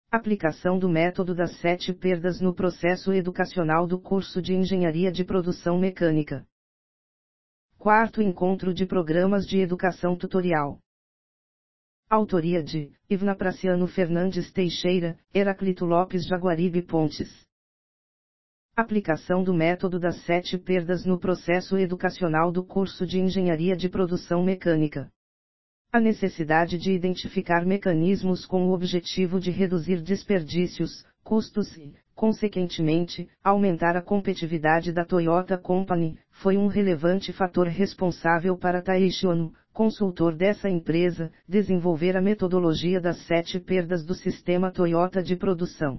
Aplicação do método das 7 perdas no processo educacional do curso de Engenharia de Produção Mecânica. Quarto encontro de programas de educação tutorial. Autoria de Ivna Praciano Fernandes Teixeira, Heraclito Lopes Jaguaribe Pontes. Aplicação do método das 7 perdas no processo educacional do curso de Engenharia de Produção Mecânica. A necessidade de identificar mecanismos com o objetivo de reduzir desperdícios, custos e, consequentemente, aumentar a competitividade da Toyota Company, foi um relevante fator responsável para Taiichi Ono, consultor dessa empresa, desenvolver a metodologia das 7 perdas do sistema Toyota de produção.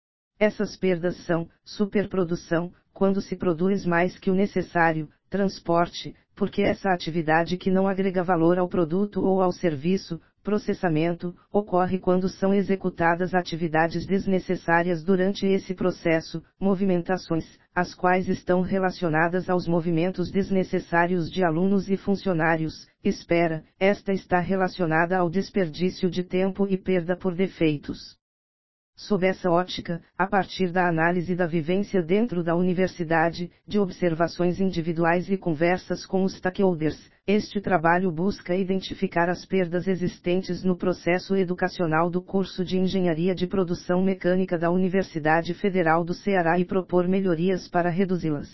Essas perdas são: superprodução, quando se produz mais que o necessário; transporte, porque essa atividade que não agrega valor ao produto ou ao serviço; processamento, ocorre quando são executadas atividades desnecessárias durante esse processo; movimentações, as quais estão relacionadas aos movimentos desnecessários de alunos e funcionários; espera, esta está relacionada ao desperdício de tempo e perda por defeitos. Sob essa ótica, a partir da análise da vivência dentro da universidade, de observações individuais e conversas com os stakeholders, este trabalho busca identificar as perdas existentes no processo educacional do curso de Engenharia de Produção Mecânica da Universidade Federal do Ceará e propor melhorias para reduzi-las.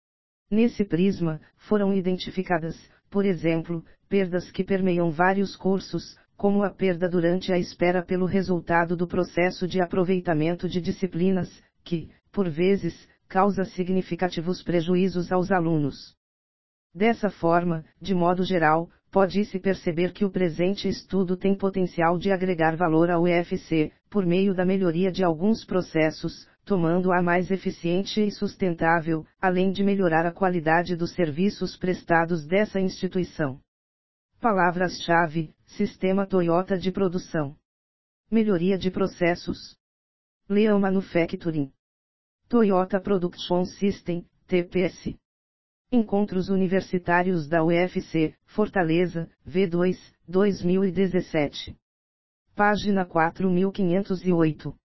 Nesse prisma, foram identificadas, por exemplo, perdas que permeiam vários cursos, como a perda durante a espera pelo resultado do processo de aproveitamento de disciplinas, que, por vezes, causa significativos prejuízos aos alunos. Dessa forma, de modo geral, pode-se perceber que o presente estudo tem potencial de agregar valor ao UFC, por meio da melhoria de alguns processos, tomando-a mais eficiente e sustentável, além de melhorar a qualidade dos serviços prestados dessa instituição. Palavras-chave: Sistema Toyota de produção. Melhoria de processos. Lean Manufacturing. Toyota Production System, TPS. Encontros Universitários da UFC, Fortaleza, V2, 2017. Página 4508.